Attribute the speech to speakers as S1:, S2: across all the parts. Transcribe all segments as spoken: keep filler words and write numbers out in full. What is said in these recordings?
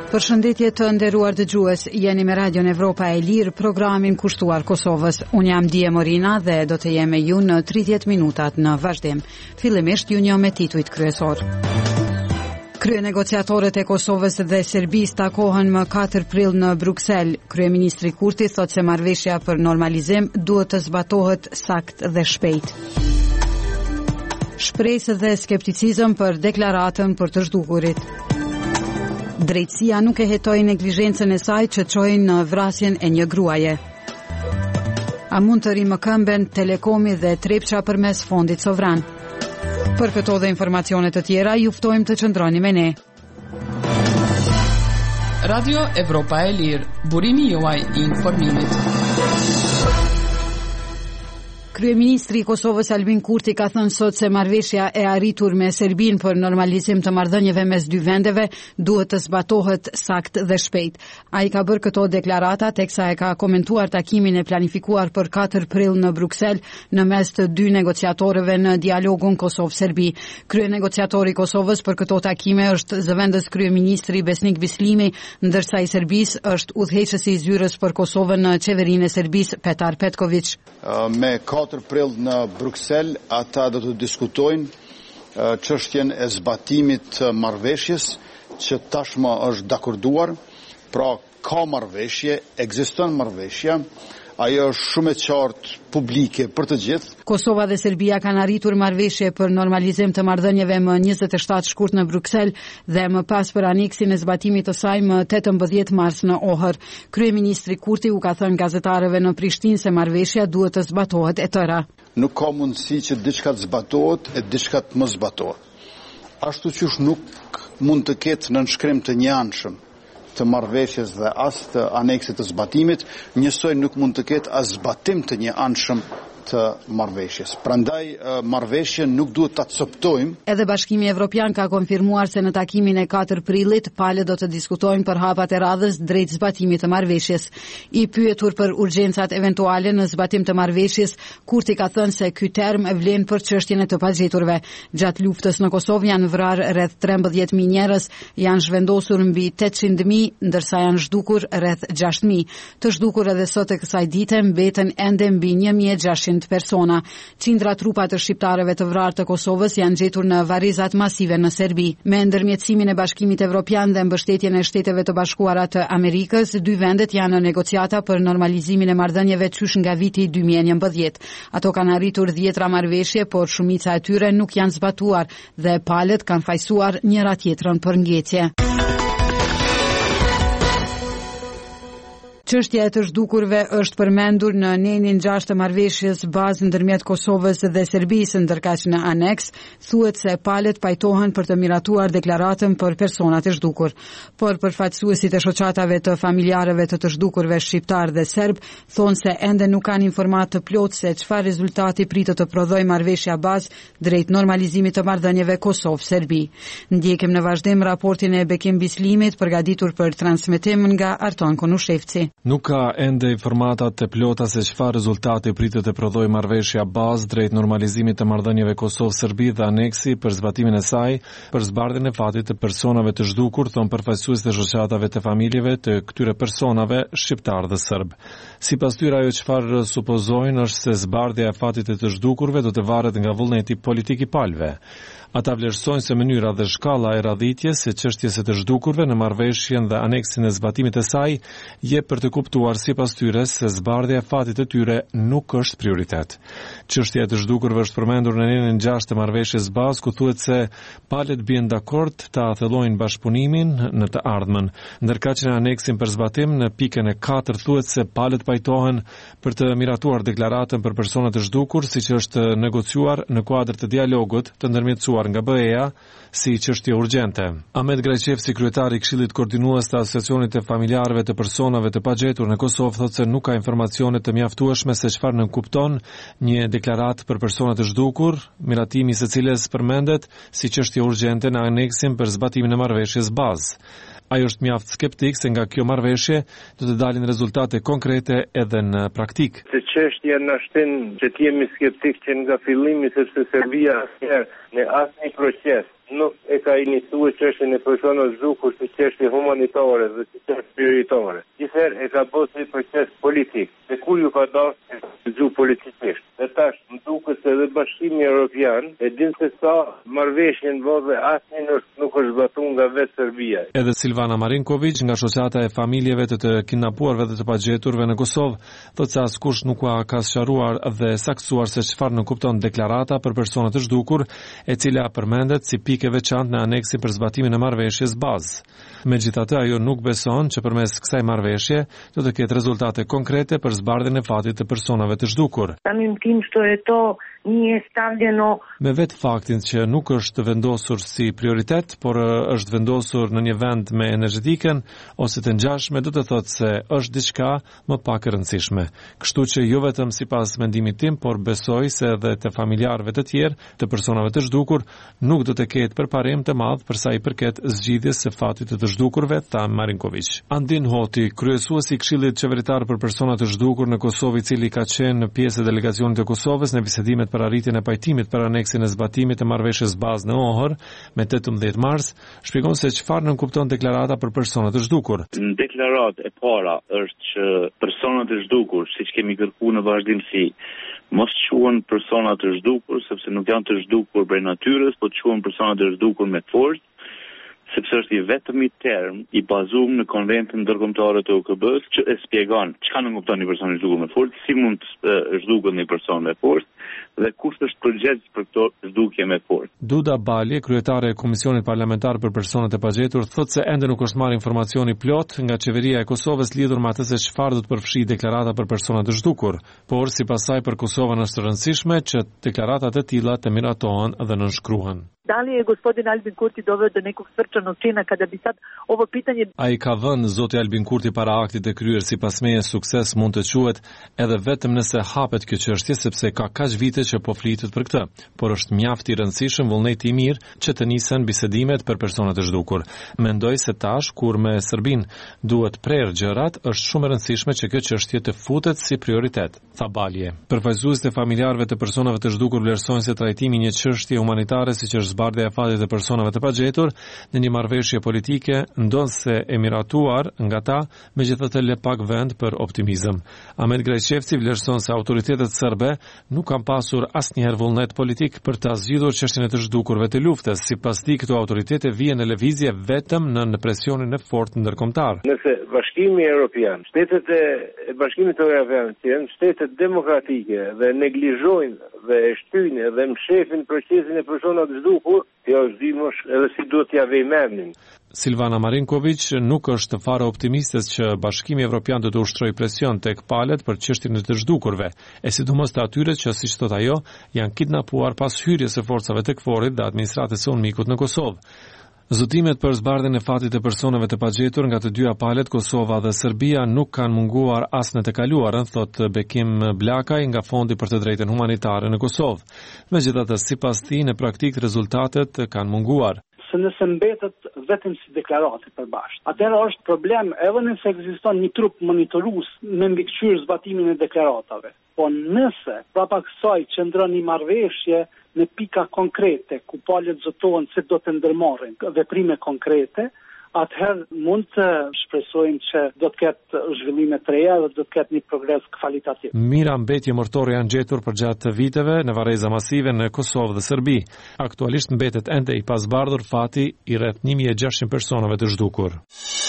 S1: Përshëndetje të nderuar dëgjues, jeni me Radion Evropa e Lirë, programin kushtuar Kosovës. Unë jam Dije Morina dhe do të jem me ju në tridhjetë minutat në vazhdim. Fillimisht ju njoh me titujt kryesor. Kryenegociatorët e Kosovës dhe Serbisë takohen më katër prill në Bruksel. Kryeministri Kurti thotë se marrëveshja për normalizim duhet të zbatohet saktë dhe shpejt. Shpresë dhe skepticizëm për deklaratën për të zhdukurit. Drejtësia nuk e hetoi neglizhencën e saj që çoi në vrasjen e një gruaje. A mund të rimë këmben Telekomi dhe Trepça përmes fondit sovran? Për këto dhe informacione të tjera, ju ftojmë të qëndroni me ne.
S2: Radio Evropa e Lirë, burimi juaj i informimit.
S1: Kryeministri i Kosovës Albin Kurti ka thënë sot se marrëveshja e arritur me Serbinë për normalizim të marrëdhënieve mes dy vendeve duhet të zbatohet saktë dhe shpejt. Ai ka bërë këto deklarata teksa e ka komentuar takimin e planifikuar për katër prill në Bruksel në mes të dy negociatorëve në dialogun Kosovë-Serbi. Kryenegociatori i Kosovës për këto takime është zëvendës kryeministri Besnik Bislimi, ndërsa i Serbisë është udhëheqësi i zyrës për Kosovën në qeverinë e Serbisë Petar Petković.
S3: Uh, me katër prill në Bruksel, ata do të diskutojnë çështjen e zbatimit të marrëveshjes që tashmë është dakorduar. Pra ka marrëveshje, ekziston marrëveshja, ajo është shumë e qartë publike për të gjithë.
S1: Kosova dhe Serbia kanë arritur marrëveshje për normalizim të marrëdhënieve më njëzet e shtatë shkurt në Bruksel dhe më pas për aneksin e zbatimit të saj më tetëmbëdhjetë mars në Ohër. Kryeministri Kurti u ka thënë gazetarëve në Prishtinë se marrëveshja duhet të zbatohet e tëra.
S3: Nuk ka mundësi që diçka të zbatohet e diçka të mos zbatohet. Ashtu qysh nuk mund të ketë nënshkrim të njëanshëm të marrëveshjes dhe as të aneksit të zbatimit, njësoj nuk mund të ketë as zbatim të një anshëm të marrëveshjes. Prandaj marrëveshjen nuk duhet ta coptojmë.
S1: Edhe Bashkimi Evropian ka konfirmuar se në takimin e katër prillit palët do të diskutojnë për hapat e radhës drejt zbatimit të marrëveshjes. I pyetur për urgjencat eventuale në zbatim të marrëveshjes, Kurti ka thënë se ky term vlen për çështjen e të pagjeturve. Gjatë luftës në Kosovë janë vrarë rreth trembëdhjetë mijë njerëz, janë zhvendosur mbi tetëqind mijë, ndërsa janë zhdukur rreth gjashtë mijë. Të zhdukur edhe sot e kësaj dite mbeten ende mbi një mijë e gjashtëqind persona. Qindra trupa të shqiptarëve të vrarë të Kosovës janë gjetur në varrizat masive në Serbi. Me ndërmjetësimin e Bashkimit Evropian dhe mbështetjen e Shteteve të Bashkuara të Amerikës, dy vendet janë në negociata për normalizimin e marrëdhënieve qysh nga viti dy mijë e njëmbëdhjetë. Ato kanë arritur dhjetra marrëveshje, por shumica e tyre nuk janë zbatuar dhe palët kanë fajsuar njëra tjetrën për ngjecie. Çështja e të zhdukurve është përmendur në nenin gjashtë të marrëveshjes bazë ndërmjet Kosovës dhe Serbisë, ndërkaq në aneks thuhet se palët pajtohen për të miratuar deklaratën për personat e zhdukur. Por përfaqësuesit e shoqatave të familjarëve të të zhdukurve shqiptar dhe serb thonë se ende nuk kanë informat të plotë se çfarë rezultati pritet të prodhojë marrëveshja bazë drejt normalizimit të marrëdhënieve Kosovë-Serbi. Ndjekim në vazhdim raportin e Bekim Bislimit përgatitur për transmetim nga Arton Konushevci.
S4: Nuk ka ende informata të plota se çfarë rezultati pritet të prodhojë marrëveshja bazë drejt normalizimit të marrëdhënieve Kosovë-Serbi dhe aneksi për zbatimin e saj për zbardhjen e fatit të personave të zhdukur, thon përfaqësues të shoqatave të familjeve të këtyre personave shqiptar dhe serb. Sipas tyre ajo çfarë supozojnë është se zbardhja e fatit të të zhdukurve do të varet nga vullneti politik i palëve. Ata vlerësojnë se mënyra dhe shkalla e radhitjes së çështjes së të zhdukurve në marrëveshjen dhe aneksin e zbatimit të saj jep për të kuptuar sipas tyre se zbardhja e fatit të tyre nuk është prioritet. Çështja e të zhdukurve është përmendur në nenin gjashtë të marrëveshjes bazë ku thuhet se palët bien dakord ta thellojnë bashkëpunimin në të ardhmen, ndërkaq në aneksin për zbatim në pikën e katër thuhet se palët pajtohen për të miratuar deklaratën për personat të zhdukur, siç është negociuar në kuadër të dialogut të ndërmjetësuar nga B E A si çështje urgjente. Ahmet Grajçevsi, kryetari i Këshillit Koordinues të Asociacionit të Familjarëve të Personave të Pagjetur në Kosovë, thotë se nuk ka informacione të mjaftueshme se çfarë nënkupton një deklaratë për persona të zhdukur, miratimi së cilës përmendet si çështje urgjente në aneksin për zbatimin e marrëveshjes bazë. Ai është mjaft skeptik se nga kjo marrëveshje do të dalin rezultate konkrete edhe në praktik.
S5: Se çështja na shtin që të jemi skeptik që nga fillimi sepse Serbia asnjëherë në asnjë proces nuk e ka iniciuar çështjen e personave të zhdukur si çështje humanitare dhe si çështje prioritare. Gjithherë e ka bërë si proces politik. Dhe kur ju ka dashur të zgju politikisht. Dhe tash më duket se edhe Bashkimi Evropian e din se sa marrëveshjen vëve asnjë nuk është zbatuar nga vetë Serbia.
S4: Edhe Silvana Marinković nga Shoqata e Familjeve të të kidnapuarve dhe të pagjeturve në Kosovë thotë se askush nuk ka sqaruar dhe saktuar se çfarë nuk kupton deklarata për persona të zhdukur, e cila përmendet si pikë veçantë në aneksin për zbatimin e marrëveshjes bazë. Megjithatë, ajo nuk beson që përmes kësaj marrëveshje do të ketë rezultate konkrete për zbardhjen e fatit të personave të zhdukur.
S6: Samim tim što je to nije stavljeno.
S4: Me vetë faktin që nuk është vendosur si prioritet, por është vendosur në një vend me energjetikën ose të ngjashme, do të thotë se është diçka më pak e rëndësishme. Kështu që jo vetëm sipas mendimit tim, por besoj se edhe të familjarëve të tjerë të personave të zhdukur nuk do të ketë përparim të madh për sa i përket zgjidhjes së fatit të të zhdukurve, tha Marinković. Andin Hoti, kryesuesi i Këshillit Qeveritar për persona të zhdukur në Kosovë, i cili ka qenë pjesë e delegacionit të Kosovës në bisedimet për arritjen e pajtimit për aneksin e zbatimit të marrëveshjes bazë në Ohër me tetëmbëdhjetë mars, shpjegon se çfarë nënkupton deklarata për persona të zhdukur.
S7: Në deklaratë e para është që persona të zhdukur, siç kemi kërkuar në vazhdimsi, mos quhen persona të zhdukur sepse nuk janë të zhdukur prej natyrës, por quhen persona të zhdukur me forcë, sepse është i vetëmi term i bazuar në Konventin Ndërkombëtar të O K B-s që e shpjegon çka nënkupton një person i zhdukur me forcë, si mund të zhduket një person me forcë dhe kush është përgjegjës për këto zhdukje me forcë.
S4: Duda Balje, kryetare e Komisionit Parlamentar për Personat e Pagjetur, thotë se ende nuk është marrë informacioni plot nga qeveria e Kosovës lidhur me atë se çfarë do të përfshijë deklarata për persona të zhdukur, por sipas saj për Kosovën është rëndësishme që deklaratat e tilla të miratohen dhe nënshkruhen.
S6: Da li je gospodin Albin Kurti doveo do nekog srčanog čina kada bi sad ovo pitanje...
S4: Ai ka vënë zoti Albin Kurti para aktit të kryer sipas meje sukses mund të quhet edhe vetëm nëse hapet kjo çështje, sepse ka kaq vite që po flitet për këtë, por është mjaft i rëndësishëm vullneti i mirë që të nisen bisedimet për personat e zhdukur. Mendoj se tash kur me Serbinë duhet prerë gjërat, është shumë e rëndësishme që kjo çështje të futet si prioritet, tha Balje. Përfaqësuesit e familjarëve të personave të zhdukur vlerësojnë se trajtimi i një çështje humanitare siç është zbardhja e fatit të personave të pagjetur në një marrëveshje politike ndonse e miratuar nga ta, megjithatë lë pak vend për optimizëm. Ahmet Grajçevci vlerëson se autoritetet serbe nuk kanë pasur asnjëherë vullnet politik për ta zgjidhur çështjen e të zhdukurve të luftës. Sipas tij, këto autoritete vijnë në lëvizje vetëm në presionin e fortë ndërkombëtar.
S5: Nëse Bashkimi Evropian, shtetet e Bashkimit Evropian, janë shtetet demokratike dhe neglizhojnë dhe e shtyjnë dhe mshefin procesin e personave të zhdukur, jo zgjidhmosh edhe si duhet t'ia vëmendin.
S4: Silvana Marinković nuk është fare optimiste që Bashkimi Evropian do të ushtrojë presion tek palët për çështjen e të zhdukurve, e sidomos të atyre që, siç thot ajo, janë kidnapuar pas hyrjes së forcave të KFOR-it dhe administratës së UNMIK-ut në Kosovë. Zotimet për zbardhjen e fatit të personave të pagjetur nga të dyja palët, Kosova dhe Serbia, nuk kanë munguar as në të kaluarën, thot Bekim Blakaj nga Fondi për të Drejtën Humanitare në Kosovë. Megjithatë, sipas tij, në praktikë rezultatet kanë munguar.
S8: Se nëse mbetet vetëm si deklarate përbashkët, atëherë është problem edhe nëse ekziston një trup monitorues me mbikëqyrë zbatimin e deklaratave. Po nëse prapa kësaj qëndron një marrëveshje në pika konkrete ku palët zotohen se do të ndërmarrin veprime konkrete, atëherë mund të shpresojmë që do të ketë zhvillime të reja dhe do të ketë një progres kvalitativ.
S4: Mira mbetje mortore janë gjetur për gjatë viteve në varreza masive në Kosovë dhe Serbi. Aktualisht mbetet ende i pasbardhur fati i rreth një mijë e gjashtëqind personave të zhdukur.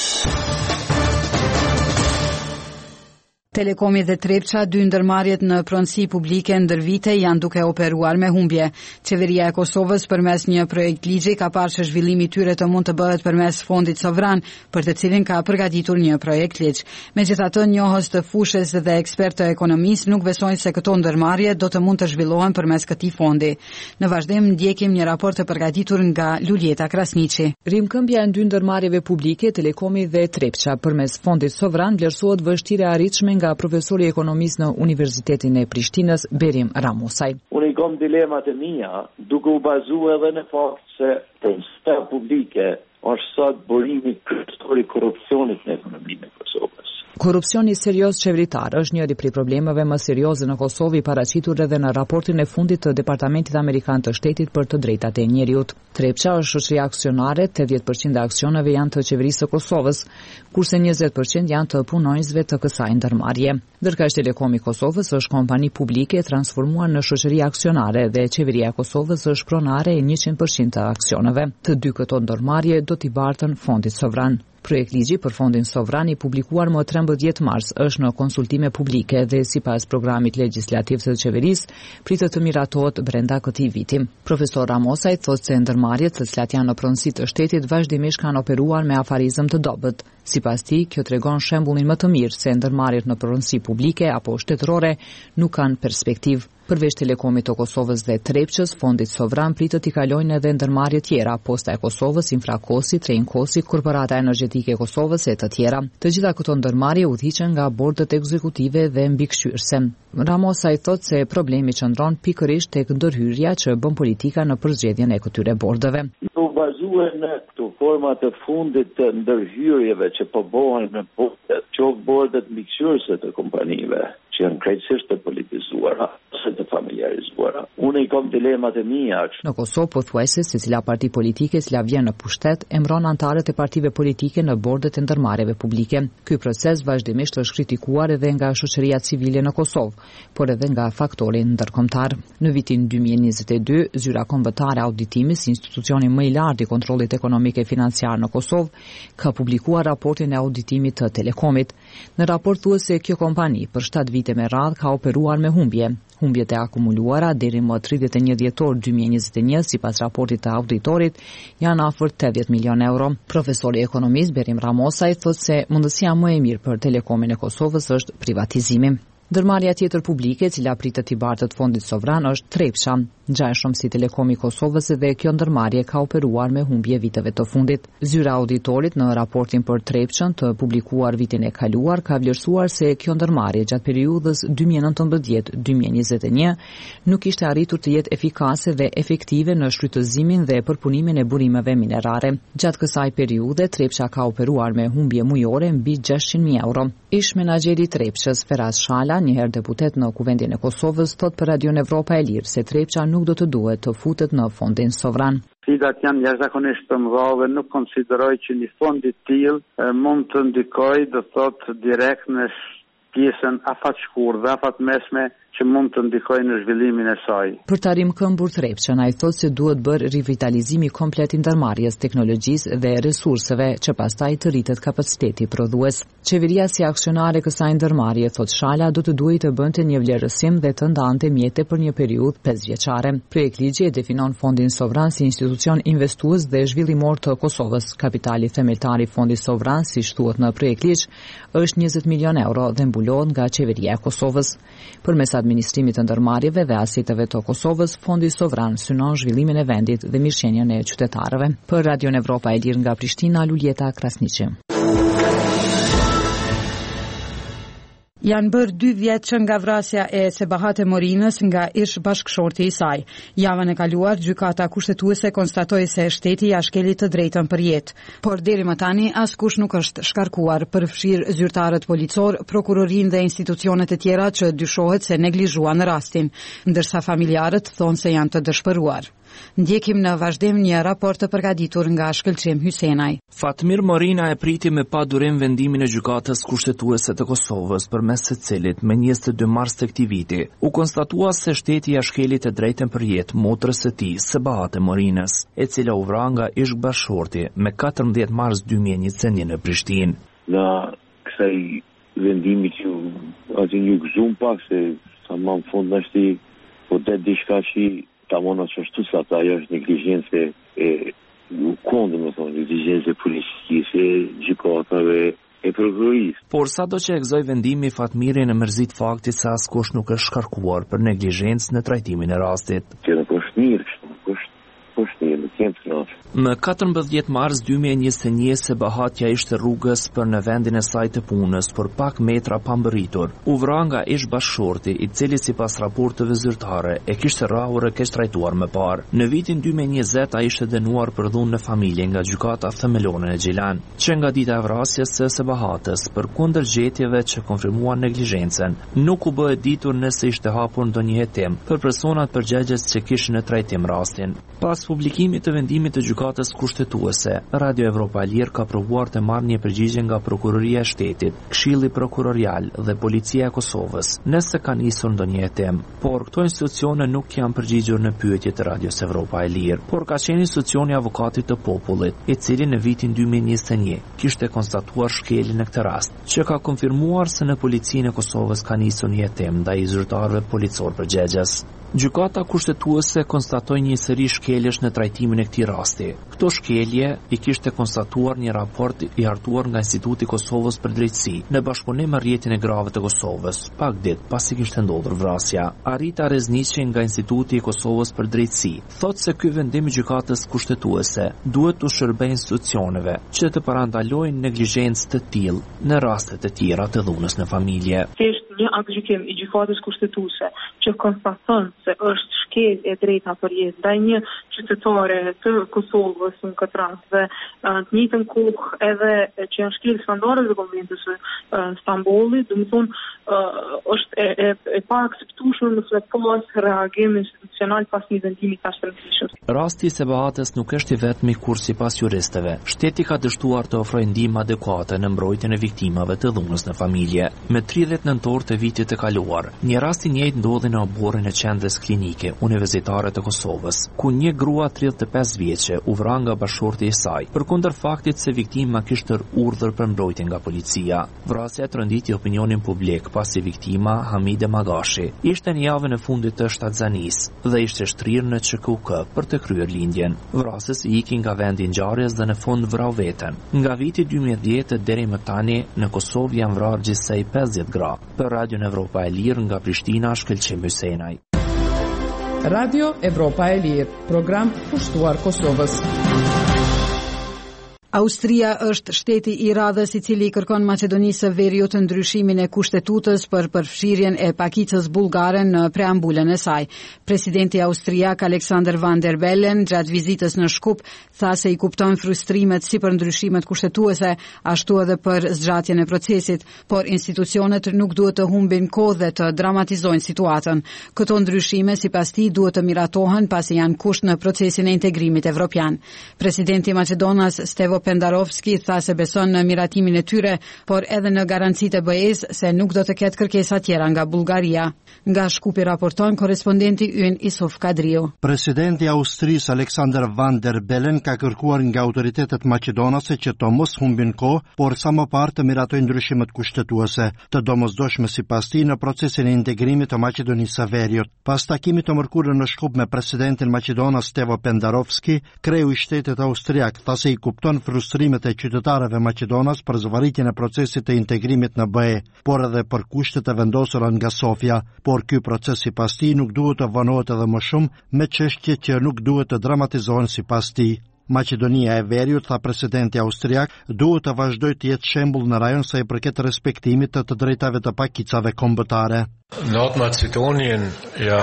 S1: Telekomi dhe Trepça, dy ndërmarrjet në pronësi publike ndër vite, janë duke operuar me humbje. Qeveria e Kosovës përmes një projekt ligji ka parë që zhvillimi i tyre të mund të bëhet përmes fondit sovran, për të cilin ka përgatitur një projekt ligj. Megjithatë, njohës të fushës dhe ekspert të ekonomisë nuk besojnë se këto ndërmarrje do të mund të zhvillohen përmes këtij fondi. Në vazhdim ndjekim një raport të përgatitur nga Luljeta Krasniqi.
S9: Rimkëmbja e dy ndërmarrjeve publike, Telekomi dhe Trepça, përmes fondit sovran vlerësohet vështirë e arritshme nga profesori i ekonomisë në Universitetin e Prishtinës, Berim Ramusaj.
S10: Unë i kam dilemat e mia, duke u bazuar edhe në fakt se pronësia publike është sot burimi kryesor i korrupsionit në ekonominë e Kosovës.
S9: Korrupsioni serioz qeveritar është njëri prej problemeve më serioze në Kosovë, paraqitur edhe në raportin e fundit të Departamentit Amerikan të Shtetit për të drejtat e njeriut. Trepça është shoqëria aksionare, tetëdhjetë përqind e aksioneve janë të qeverisë së Kosovës, kurse njëzet përqind janë të punonjësve të kësaj ndërmarrje. Ndërkaq Telekomi i Kosovës është kompani publike e transformuar në shoqëri aksionare dhe qeveria e Kosovës është pronare e njëqind përqind të aksioneve. Të dy këto ndërmarrje do t'i bartën fondit sovran. Projekt ligji për fondin sovran i publikuar më trembëdhjetë mars është në konsultime publike dhe sipas programit legjislativ të qeverisë pritet të miratohet brenda këtij viti. Profesor Ramosaj thotë se ndërmarrjet të cilat janë në pronësi të shtetit vazhdimisht kanë operuar me afarizëm të dobët. Sipas tij, kjo tregon shembullin më të mirë se ndërmarrjet në pronësi publike apo shtetërore nuk kanë perspektivë. Përveç Telekomit të Kosovës dhe Trepçës, fondit sovran pritet t'i kalojnë edhe ndërmarrje tjera, Posta e Kosovës, Infrakosi, Treinkosi, Korporata Energjetike e Kosovës e të tjera. Të gjitha këto ndërmarrje udhëhiqen nga bordet ekzekutive dhe mbikëqyrëse. Ramosaj thotë se problemi qëndron pikërisht tek ndërhyrja që bën politika në përzgjedhjen e këtyre bordeve.
S10: U bazuar në këto forma të fundit të ndërhyrjeve që po bëhen në bordet, qoftë bordet mbikëqyrëse të kompanive, që janë krejtësisht të politizuara ose të familjarizuara. Unë i kam dilemat e mia.
S9: Në Kosovë pothuajse secila parti politike e cila vjen në pushtet emëron anëtarët e partive politike në bordet e ndërmarrjeve publike. Ky proces vazhdimisht është kritikuar edhe nga shoqëria civile në Kosovë, por edhe nga faktori ndërkombëtar. Në vitin dy mijë e njëzet e dy, zyra kombëtare auditimi, si institucioni më i lartë i kontrollit ekonomik e financiar në Kosovë, ka publikuar raportin e auditimit të Telekomit. Në raport thuhet se kjo kompani për shtatë vite me radhë ka operuar me humbje. Humbjet e akumuluara deri më tridhjetë e një dhjetor dy mijë e njëzet e një sipas raportit të auditorit janë afër tetëdhjetë milion euro. Profesori ekonomist Berim Ramosaj thotë se mundësia më e mirë për Telekomin e Kosovës është privatizimi. Ndërmarrja tjetër publike, e cila pritet t'i bartët fondit sovran, është Trepça. Ngjashëm si Telekomi i Kosovës dhe kjo ndërmarrje ka operuar me humbje viteve të fundit. Zyra auditorit në raportin për Trepçën të publikuar vitin e kaluar ka vlerësuar se kjo ndërmarrje gjatë periudhës dy mijë e nëntëmbëdhjetë dy mijë e njëzet e një nuk ishte arritur të jetë efikase dhe efektive në shfrytëzimin dhe përpunimin e burimeve minerare. Gjatë kësaj periudhe Trepça ka operuar me humbje mujore mbi gjashtëqind mijë euro. Ish menaxheri i Trepçës Feraz Shala, njëherë deputet në Kuvendin e Kosovës, thot për Radion Evropa e Lirë se Trepça nuk do të duhet të futet në fondin sovran.
S11: Sfidat janë jashtëzakonisht të mëdha dhe nuk konsideroj që një fond i tillë mund të ndikojë, do thotë direkt në pjesën afatshkurthe dhe afatmesme që mund të ndikojë në zhvillimin e saj.
S9: Për ta rimkëmbur Trepçën, ai thotë se duhet bërë rivitalizimi komplet i ndërmarrjes, teknologjisë dhe resurseve që pastaj të rritet kapaciteti prodhues. Qeveria si aksionare kësaj ndërmarrje, thotë Shala, do të duhej të bënte një vlerësim dhe të ndante mjete për një periudhë pesëvjeçare. Projekt ligji e definon fondin sovran si institucion investues dhe zhvillimor të Kosovës. Kapitali themeltar i fondit sovran, siç thuhet në projekt ligj, është njëzet milion euro dhe mbulohet nga qeveria e Kosovës. Përmes administrimit të ndërmarrjeve dhe aseteve të Kosovës, fondi sovran synon zhvillimin e vendit dhe mirëqenien e qytetarëve. Për Radion Evropa e Lirë nga Prishtina, Luljeta Krasniqi.
S1: Janë bërë dy vjet që nga vrasja e Sebahate Morinës nga ish bashkëshorti i saj. Javën e kaluar, gjykata kushtetuese konstatoi se shteti ia shkeli të drejtën për jetë, por deri më tani askush nuk është shkarkuar, përfshirë zyrtarët policor, prokurorinë dhe institucionet e tjera që dyshohet se neglizhuan rastin, ndërsa familjarët thonë se janë të dëshpëruar. Ndjekim në vazhdim një raport të përgatitur nga Shkëlqim Hysenaj.
S12: Fatmir Morina e priti me pa durim vendimin e gjykatës kushtetuese të Kosovës, përmes së cilit me njëzet e dy mars të këtij viti u konstatua se shteti ia shkeli të drejtën për jetë motrës së tij, Sebahate Morinës, e cila u vra nga ish bashkëshorti me katërmbëdhjetë mars dy mijë e njëzet e një në Prishtinë.
S7: Nga kësaj vendimi që aty një gëzum pak se sa më në fund nështi po det diçka që ta mona që ashtu sa ta ajo është negligjence e kondë, më thonë, negligjence policisë, gjykatave e prokurorisë.
S12: Por sa do që e gëzoj vendimi, Fatmiri në mërzit faktit se askush nuk është shkarkuar për negligjencë në trajtimin e rastit.
S7: Që nuk është mirë, nuk është mirë, nuk jenë të knaqë.
S12: Më katërmbëdhjetë mars dy mijë e njëzet e një Sebahatja ishte rrugës për në vendin e saj të punës për pak metra pa mbërritur. U vra nga ish bashkëshorti, i cili sipas raporteve zyrtare e kishte rrahur e keq trajtuar më parë. Në vitin dy mijë e njëzet ai ishte dënuar për dhunë në familje nga gjykata themelore e Gjilan, që nga dita e vrasjes së Sebahatës për kundër gjetjeve që konfirmuan neglizhencën, nuk u bë e ditur nëse ishte hapur ndonjë hetim për personat përgjegjës që kishin në trajtim rastin. Pas publikimit të vendimit të gjykatës kushtetuese, Radio Evropa e Lirë ka provuar të marrë një përgjigje nga Prokuroria e Shtetit, Këshilli Prokurorial dhe Policia e Kosovës, nëse ka nisur ndonjë hetim, por këto institucione nuk janë përgjigjur në pyetje të Radios Evropa e Lirë, por ka qenë institucioni Avokatit të Popullit, i cili në vitin dy mijë e njëzet e një kishte konstatuar shkelje në këtë rast, që ka konfirmuar se në Policinë e Kosovës ka nisur një hetim ndaj zyrtarëve policor përgjegjës. Gjykata kushtetuese konstatoi një seri shkeljesh në trajtimin e këtij rasti. Këto shkelje i kishte konstatuar një raport i hartuar nga Instituti i Kosovës për Drejtësi në bashkëpunim me rrjetin e grave të Kosovës, pak ditë pasi kishte ndodhur vrasja. Arita Rezniqi nga Instituti i Kosovës për Drejtësi thotë se ky vendim i gjykatës kushtetuese duhet të shërbejë institucioneve që të parandalojnë neglizhencë të tillë në raste të tjera të dhunës në familje.
S13: Një aktgjykim i gjykatës kushtetuese që konstaton se është shkelje e drejta për jetë ndaj një qytetare të Kosovës në këtë rast dhe të njëjtën kohë edhe që janë shkelje standarde të konventit të Stambollit, do të thonë është e, e, e pa akseptueshme nëse pas reagim institucional pas një vendimi të rëndësishëm.
S12: Rasti i Sebahatës nuk është i vetmi kur sipas juristëve, shteti ka dështuar të ofrojë ndihmë adekuate në mbrojtjen e viktimave të dhunës në familje. Me tridhjetë nëntor të vitit të kaluar, një rast i njëjtë ndodhi në oborrin e qendrës klinike universitare të Kosovës, ku një grua tridhjetë e pesë vjeçe u vra nga bashkëshorti i saj, përkundër faktit se viktima kishte urdhër për mbrojtje nga policia. Vrasja tronditi opinionin publik pasi viktima, Hamide Magashi, ishte në javën e fundit të shtatzanisë dhe ishte shtrirë në Ç K U K për të kryer lindjen. Vrasës i iki nga vendi i ngjarjes dhe në fund vrau veten. Nga viti dy mijë e dhjetë deri më tani në Kosovë janë vrarë gjithsej pesëdhjetë gra. Për Radio Evropa e Lirë nga Prishtina, Shkëlqim Hysenaj.
S2: Radio Evropa e Lirë, program pushtuar Kosovës.
S1: Austria është shteti i radhës i cili kërkon Maqedonisë së Veriut ndryshimin e kushtetutës për përfshirjen e pakicës bullgare në preambulën e saj. Presidenti austriak Alexander Van der Bellen gjatë vizitës në Shkup tha se i kupton frustrimet si për ndryshimet kushtetuese, ashtu edhe për zgjatjen e procesit, por institucionet nuk duhet të humbin kohë dhe të dramatizojnë situatën. Këto ndryshime sipas tij duhet të miratohen pasi janë kusht në procesin e integrimit evropian. Presidenti i Maqedonas Stevo Pendarovski tha se beson në miratimin e tyre, por edhe në garancitë e B E-s se nuk do të ketë kërkesa tjera nga Bullgaria. Nga Shkupi raporton korespondenti ynë Isuf Kadriu.
S14: Presidenti i Austrisë Alexander Van der Bellen ka kërkuar nga autoritetet maqedonase që të mos humbin kohë, por sa më parë të miratojnë ndryshimet kushtetuese, të domosdoshme sipas tij në procesin e integrimit të Maqedonisë së Veriut. Pas takimit të mërkurë në Shkup me presidentin Maqedonas Stevo Pendarovski, kreu i shtetit austriak tha se i kupton frustrimet e qytetarëve maqedonas për zvarritjen e procesit të integrimit në B E, por edhe për kushtet e vendosura nga Sofia, por ky proces sipas tij nuk duhet të vanohet edhe më shumë me çështje që nuk duhet të dramatizohen sipas tij. Maqedonia e Veriut, tha presidenti austriak, duhet të vazhdojë të jetë shembull në rajon sa i përket respektimit të të drejtave të pakicave kombëtare.
S15: Nordmazedonien, ja,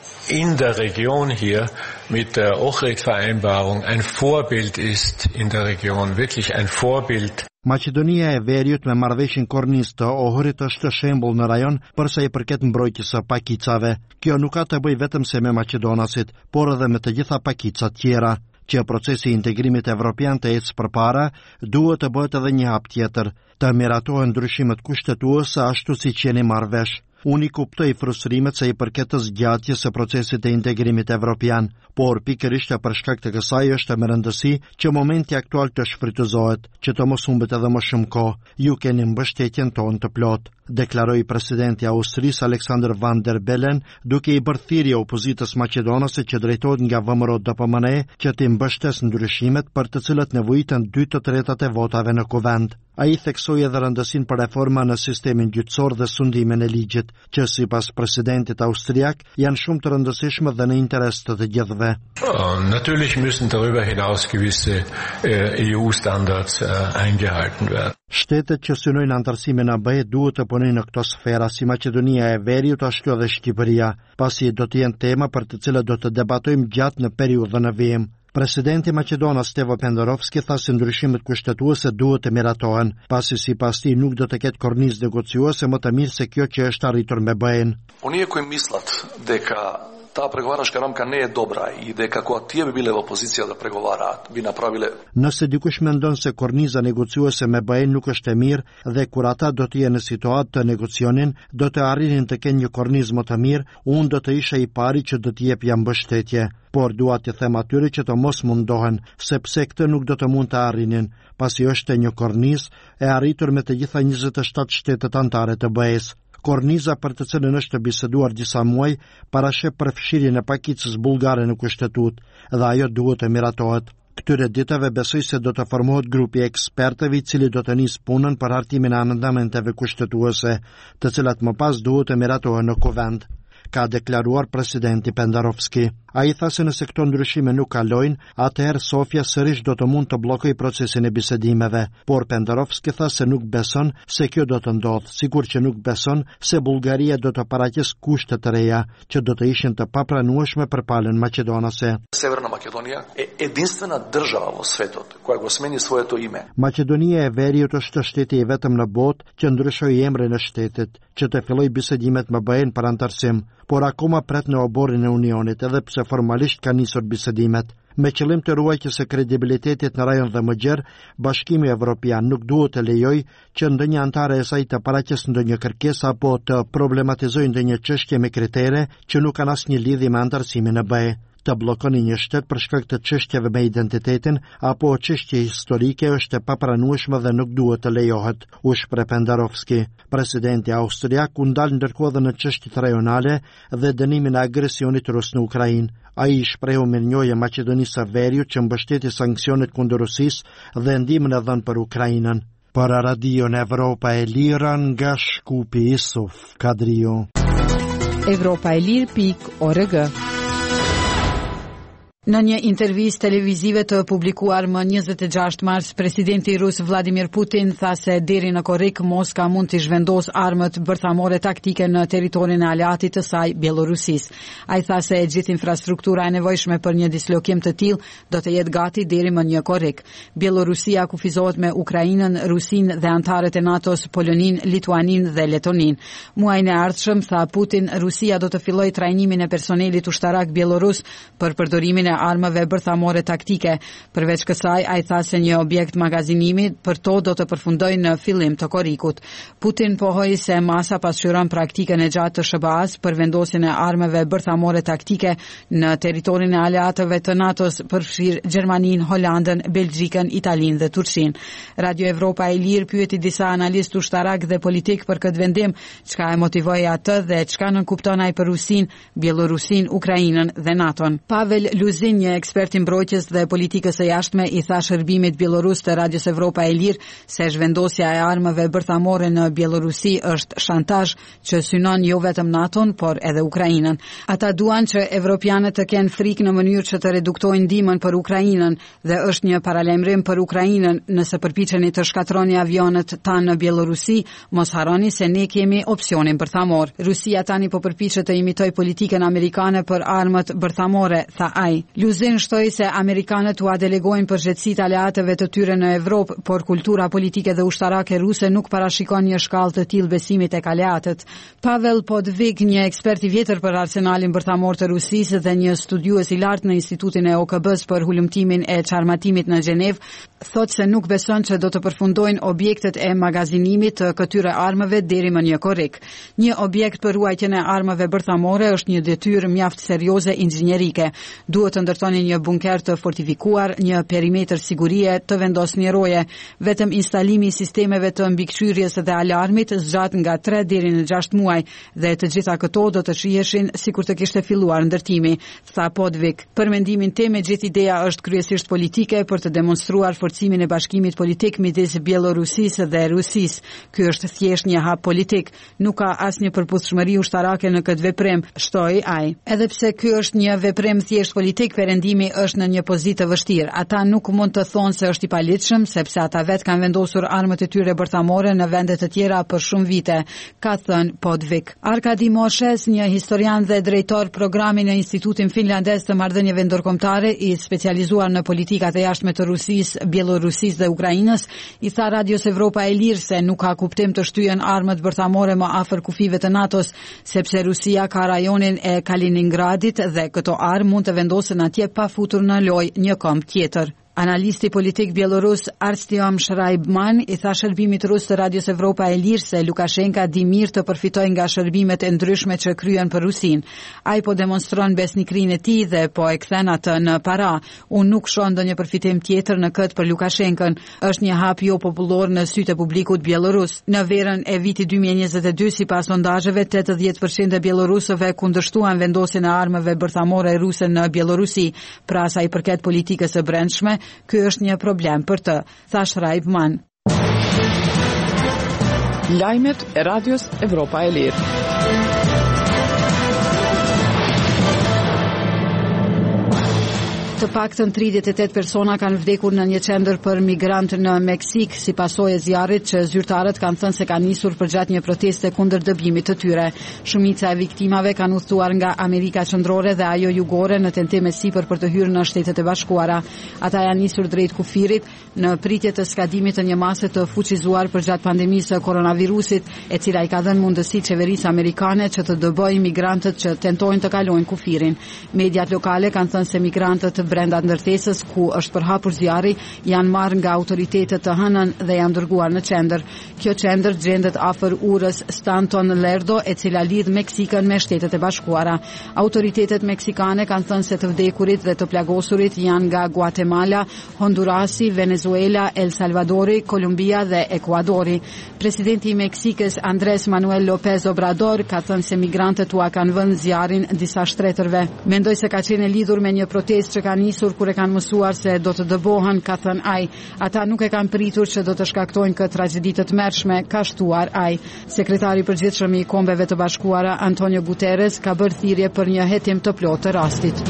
S15: in der Region hier mit der Ohrid-Vereinbarung ein Vorbild ist in der Region, wirklich ein Vorbild.
S14: Maqedonia e Veriut me marrëveshjen kornis të Ohrit është shembull në rajon për sa i përket mbrojtjes së pakicave. Kjo nuk ka të bëjë vetëm se me maqedonasit, por edhe me të gjitha pakicat tjera. Që procesi i integrimit evropian të ecë përpara, duhet të bëhet edhe një hap tjetër, të miratohen ndryshimet kushtetuese ashtu siç jeni marrë vesh. Unë i kuptoj frustrimet se i përket të zgjatjes së procesit të integrimit evropian, por pikërisht për shkak të kësaj është me rëndësi që momenti aktual të shfrytëzohet, që të mos humbet edhe më shumë kohë. Ju keni mbështetjen tonë të plot, deklaroi presidenti i Austrisë Alexander Van der Bellen, duke i bërë thirrje opozitës maqedonase që drejtohet nga V M R O D P M N E që të mbështesë ndryshimet për të cilët nevojiten dy të tretat e votave në kuvend. Ai theksoi edhe rëndësinë për reforma në sistemin gjyqësor dhe sundimin e ligjit, që sipas presidentit austriak janë shumë të rëndësishme dhe në interes të të gjithëve.
S15: Oh, natürlich müssen darüber hinaus gewisse äh, E U-Standards äh, eingehalten werden.
S14: Shtetet që synojnë antarësimin e B E duhet të punojnë në këto sfera si Maqedonia e Veriut ashtu edhe Shqipëria, pasi do të jenë tema për të cilat do të debatojmë gjatë në periudhën e vijim. Presidenti Maqedonas Stevo Pendarovski tha se ndryshimet kushtetuese duhet të miratohen, pasi sipas tij nuk do të ketë kornizë negociuese më të mirë se kjo që është arritur me B E-n.
S16: Оние кои мислат дека таа преговарашка рамка не е добра и дека кога тие би биле во позиција да преговараат, би направиле.
S14: Nëse dikush mendon se korniza negociuese me B E-n nuk është e mirë dhe kur ata do të jenë në situatë të negocianin, do të arrinin të kenë një kornizë më të mirë, unë do të isha i pari që do të jepja mbështetje. Por dua të them atyre që të mos mundohen, sepse këtë nuk do të mund të arrinin, pasi është një kornizë e arritur me të gjitha njëzet e shtatë shtetet anëtare të B E-s. Korniza për të cilën është biseduar disa muaj parasheh përfshirjen e pakicës bullgare në kushtetut dhe ajo duhet të miratohet. Këtyre ditëve besoj se do të formohet grupi ekspertëve i cili do të nisë punën për hartimin e amendamenteve kushtetuese, të cilat më pas duhet të miratohen në kuvend, ka deklaruar presidenti Pendarovski. Ai tha se nëse këto ndryshime nuk kalojnë, atëherë Sofia sërish do të mund të bllokojë procesin e bisedimeve, por Pendarovski tha se nuk beson se kjo do të ndodhë, sigur që nuk beson se Bullgaria do të paraqesë kushte të reja që do të ishin të papranueshme për palën maqedonase.
S16: Северна Македонија е единствена држава во светот која го смени своето име.
S14: Maqedonia e Veriut është shteti i vetëm në botë që ndryshoi emrin e shtetit, që të filloi bisedimet me B E-n për antarësim, por akoma pret në oborrin e Unionit, edhe pse formalisht ka nisur bisedimet. Me qëllim të ruajtjes së kredibilitetit në rajon dhe më gjerë, Bashkimi Evropian nuk duhet të lejojë që ndonjë antare e saj të paraqesë ndonjë kërkesë apo të problematizojë ndonjë çështje me kritere që nuk kanë asnjë lidhje me antarësimin e B E. Të bllokoni një shtet për shkak të çështjeve me identitetin apo çështje historike është e papranueshme dhe nuk duhet të lejohet, u shpreh Pendarovski. Presidenti austriak u ndal ndërkohë edhe në çështjet rajonale dhe dënimin e agresionit rus në Ukrainë. Ai shprehu mirënjohje Maqedonisë së Veriut që mbështeti sanksionet kundër Rusisë dhe ndihmën e dhënë për Ukrainën. Për Radion Evropa e Lira nga Shkupi Isuf Kadrio.
S9: Evropa e Lirë pikë org.
S1: Në një intervistë televizive të publikuar më njëzet e gjashtë mars, presidenti rus Vladimir Putin tha se deri në korrik Moska mund të zhvendos armët bërthamore taktike në territorin e aleatit të saj, Bielorusis. Ai tha se e gjithë infrastruktura e nevojshme për një dislokim të tillë do të jetë gati deri më një korrik. Bielorusia kufizohet me Ukrainën, Rusinë dhe antarët e NATO-s, Poloninë, Lituaninë dhe Letoninë. Muajin e ardhshëm, tha Putin, Rusia do të fillojë trajnimin e personelit ushtarak bielorus për përdorimin e armëve bërthamore taktike. Përveç kësaj, ai tha se një objekt magazinimi për to do të përfundojë në fillim të korrikut. Putin pohoi se masa pasqyron praktikën e gjatë të S B A-s për vendosjen e armëve bërthamore taktike në territorin e aleatëve të NATO-s, përfshir Gjermaninë, Holandën, Belgjikën, Italinë dhe Turqinë. Radio Evropa e Lirë pyeti disa analistë ushtarak dhe politik për këtë vendim, çka e motivoi atë dhe çka nënkupton ai për Rusinë, Bielorusinë, Ukrainën dhe NATO-n. Pavel Luzin, një ekspert i mbrojtjes dhe politikës së jashtme, i tha shërbimit bielorus të Radios Evropa e Lirë se zhvendosja e armëve bërthamore në Bielorusi është shantazh që synon jo vetëm NATO-n, por edhe Ukrainën. Ata duan që evropianët të kenë frikë në mënyrë që të reduktojnë ndihmën për Ukrainën dhe është një paralajmërim për Ukrainën nëse përpiqeni të shkatroni avionët tanë në Bielorusi, mos harroni se ne kemi opsionin bërthamor. Rusia tani po përpiqet të imitojë politikën amerikane për armët bërthamore, tha ai. Luzin shtoi se amerikanët u delegojnë përgjegjësitë aleatëve të tyre në Evropë, por kultura politike dhe ushtarake ruse nuk parashikon një shkallë të tillë besimit tek aleatët. Pavel Podvig, një ekspert i vjetër për arsenalin bërthamor të Rusisë dhe një studiues i lartë në Institutin e O K B-s për hulumtimin e çarmatimit në Gjenevë, thotë se nuk beson se do të përfundojnë objektet e magazinimit të këtyre armëve deri më një korrik. Një objekt për ruajtjen e armëve bërthamore është një detyrë mjaft serioze inxhinierike. Duhet të ndërtoni një bunker të fortifikuar, një perimetër sigurie të vendosmjeroje. Vetëm instalimi i sistemeve të mbikëqyrjes dhe alarmit zgjat nga tre deri në gjashtë muaj dhe të gjitha këto do të shiheshin sikur të kishte filluar ndërtimi, tha Podvik. Për mendimin tim, gjithë ideja është kryesisht politike për të demonstruar forcimin e bashkimit politik midis Bielorusisë dhe Rusisë. Ky është thjesht një hap politik, nuk ka asnjë përputhshmëri ushtarake në këtë veprim, shtoi ai. Edhe pse ky është një veprim thjesht politik, perëndimi është në një pozitë të vështirë. Ata nuk mund të thonë se është i palitshëm, sepse ata vetë kanë vendosur armët e tyre bërthamore në vende të tjera për shumë vite, ka thënë Podvik. Arkadi Moshes, një historian dhe drejtor programi në Institutin Finlandez të Marrëdhënieve Ndërkombëtare, i specializuar në politikat e jashtme të Rusisë, Bielorusisë dhe Ukrainës, i tha Radios Evropa e Lirë se nuk ka kuptim të shtyhen armët bërthamore më afër kufive të NATO-s, sepse Rusia ka rajonin e Kaliningradit dhe këto armë mund të vendosen atje pa futur në lojë një këmbë tjetër. Analisti politik bielorus Artyom Shraibman i tha shërbimit rus të Radios Evropa e Lirë se Lukashenka di mirë të përfitojë nga shërbimet e ndryshme që kryen për Rusinë. Ai po demonstron besnikrinë e tij dhe po e kthen atë në para. Unë nuk shoh ndonjë përfitim tjetër në këtë për Lukashenkën. Është një hap jo popullor në sytë e publikut bielorus. Në verën e vitit dy mijë e njëzet e dy, sipas sondazheve, tetëdhjetë përqind e bielorusëve kundërshtuan vendosjen e armëve bërthamore ruse në Bielorusi. Pra sa i përket politikës së brendshme, ky është një problem për të, tha Shraibman.
S2: Lajmet e Radios Evropa e Lirë.
S1: Të paktën tridhjetë e tetë persona kanë vdekur në një qendër për migrantë në Meksik, si pasojë e zjarrit që zyrtarët kanë thënë se ka nisur përgjatë një proteste kundër dëbimit të tyre. Shumica e viktimave kanë udhëtuar nga Amerika Qendrore dhe ajo jugore në tentime sipër për të hyrë në Shtetet e Bashkuara. Ata janë nisur drejt kufirit në pritje të skadimit të një mase të fuqizuar përgjatë pandemisë së koronavirusit, e cila i ka dhënë mundësi qeverisë amerikane që të dëbojë migrantët që tentojnë të kalojnë kufirin. Mediat lokale kanë thënë se migrantët brenda ndërtesës ku është përhapur zjarri janë marrë nga autoritetet të hënën dhe janë dërguar në qendër. Kjo qendër gjendet afër urës Stanton Lerdo, e cila lidh Meksikën me Shtetet e Bashkuara. Autoritetet meksikane kanë thënë se të vdekurit dhe të plagosurit janë nga Guatemala, Hondurasi, Venezuela, El Salvadori, Kolumbia dhe Ekuadori. Presidenti i Meksikës Andrés Manuel López Obrador ka thënë se migrantët ua kanë vënë zjarrin disa shtretërve. Mendoj se ka qenë lidhur me një protestë që ka nisur kur e kanë mësuar se do të dëbohen, ka thënë ai. Ata nuk e kanë pritur që do të shkaktojnë këtë tragjedi të tmerrshme, ka shtuar ai. Sekretari i përgjithshëm i Kombeve të Bashkuara Antonio Guterres ka bërë thirrje për një hetim të plotë të rastit.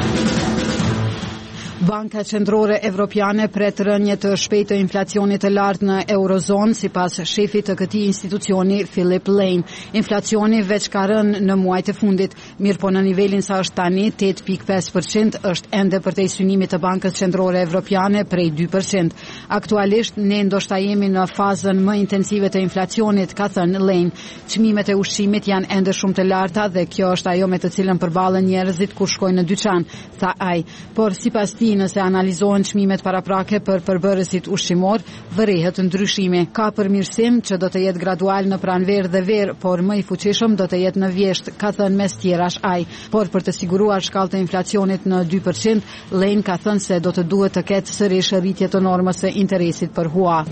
S1: Banka Qendrore Evropiane pret rënje të shpejtë të inflacionit të lartë në Eurozonë, sipas shefit të këtij institucioni Philip Lane. Inflacioni veç ka rënë në muajt e fundit, mirë po në nivelin sa është tani, tetë pikë pesë përqind, është ende përtej synimit të Bankës Qendrore Evropiane prej dy përqind. Aktualisht ne ndoshta jemi në fazën më intensive të inflacionit, ka thënë Lane. Çmimet e ushqimit janë ende shumë të larta dhe kjo është ajo me të cilën përballen njerëzit kur shkojnë në dyqan, tha ai. Por sipas tij, nëse analizohen çmimet paraprake për përbërësit ushqimor, vërehet ndryshimi. Ka përmirësim që do të jetë gradual në pranverë dhe verë, por më i fuqishëm do të jetë në vjesht, ka thënë mes tjerash ai. Por për të siguruar shkallë të inflacionit në dy përqind, Lane ka thënë se do të duhet të ketë sërish rritje të normës së interesit për hua.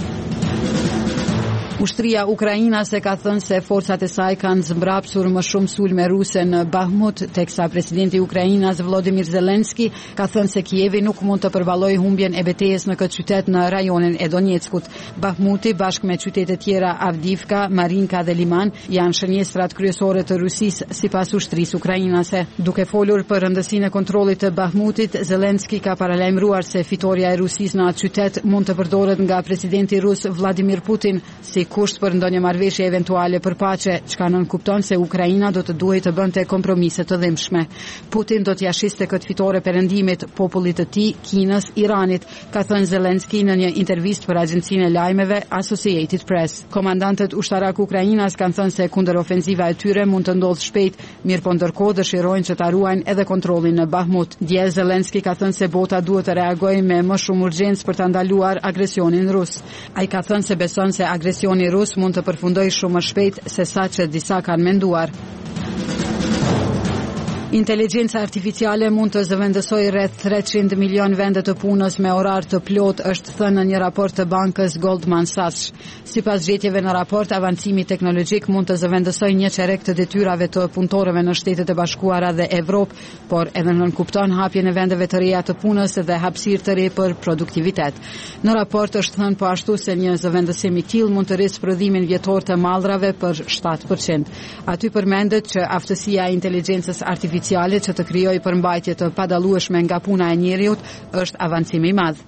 S1: Ushtria ukrainase ka thënë se forcat e saj kanë zmbrapsur më shumë sulme ruse në Bahmut, teksa presidenti i Ukrainës Volodymyr Zelensky ka thënë se Kijevi nuk mund të përballojë humbjen e betejës në këtë qytet në rajonin e Donjeckut. Bahmuti bashkë me qytete tjera Avdivka, Marinka dhe Liman janë shënjestrat kryesore të Rusisë sipas ushtrisë ukrainase. Duke folur për rëndësinë e kontrollit të Bahmutit, Zelensky ka paralajmëruar se fitoria e Rusisë në atë qytet mund të përdoret nga presidenti rus Vladimir Putin si kusht për ndonjë marrëveshje eventuale për paqe, çka nënkupton se Ukraina do të duhej të bënte kompromise të dhimbshme. Putin do t'ia shiste këtë fitore perëndimit popullit të tij, Kinës, Iranit, ka thënë Zelensky në një intervistë për agjencinë e lajmeve Associated Press. Komandantët ushtarak ukrainas kanë thënë se kundërofenziva e tyre mund të ndodhë shpejt, mirë po ndërkohë dëshirojnë që ta ruajnë edhe kontrollin në Bahmut. Dje Zelensky ka thënë se bota duhet të reagojë me më shumë urgjencë për ta ndaluar agresionin rus. Ai ka thënë se beson se agresioni rus mund të përfundojë shumë më shpejt se sa që disa kanë menduar. Inteligjenca artificiale mund të zëvendësojë rreth treqind milion vende të punës me orar të plot, është thënë në një raport të bankës Goldman Sachs. Sipas gjetjeve në raport, avancimi teknologjik mund të zëvendësojë një çerek të detyrave të punëtorëve në Shtetet e Bashkuara dhe Evropë, por edhe nënkupton hapjen e vendeve të reja të punës dhe hapësirë të re për produktivitet. Në raport është thënë po ashtu se një zëvendësim i tillë mund të rrisë prodhimin vjetor të mallrave për shtatë përqind. Aty përmendet që aftësia e inteligjencës artificiale që të krijojë përmbajtje të padallueshme nga puna e njeriut është avancim i madh.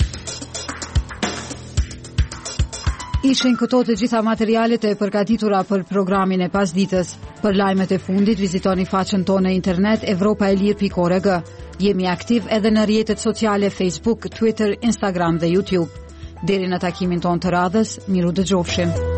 S1: Ishin këto të gjitha materialet e përgatitura për programin e pasditës. Për lajmet e fundit vizitoni faqen tonë në internet evropaelir pikë org. Jemi aktiv edhe në rrjetet sociale Facebook, Twitter, Instagram dhe YouTube. Deri në takimin tonë të radhës, miru dëgjofshim.